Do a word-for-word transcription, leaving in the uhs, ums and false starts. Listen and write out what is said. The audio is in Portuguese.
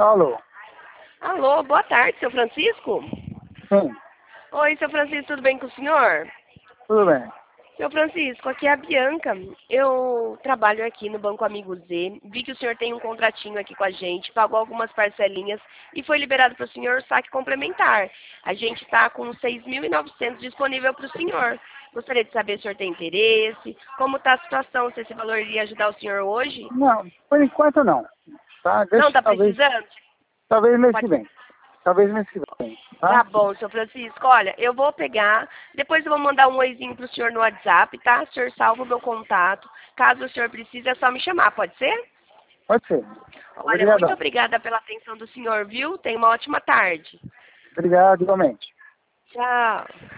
Alô? Alô, boa tarde, seu Francisco? Sim, Oi, seu Francisco, tudo bem com o senhor? tudo bem. Seu Francisco, aqui é a Bianca. Eu trabalho aqui no Banco Amigo Z. Vi que o senhor tem um contratinho aqui com a gente, pagou algumas parcelinhas e foi liberado para o senhor o saque complementar. A gente está com seis mil e novecentos disponível para o senhor. Gostaria de saber se o senhor tem interesse, como está a situação, se esse valor iria ajudar o senhor hoje? Não, por enquanto não. Tá? Não, Deixa, está talvez, precisando? talvez mês que Pode. vem. Talvez mês que vem, Tá tá? bom, seu Francisco. Olha, eu vou pegar, depois eu vou mandar um oizinho pro senhor no WhatsApp, tá? O senhor salva o meu contato. Caso o senhor precise, é só me chamar, pode ser? Pode ser. Olha, muito Obrigadão. obrigada pela atenção do senhor, viu? Tenha uma ótima tarde. Obrigado, igualmente. Tchau.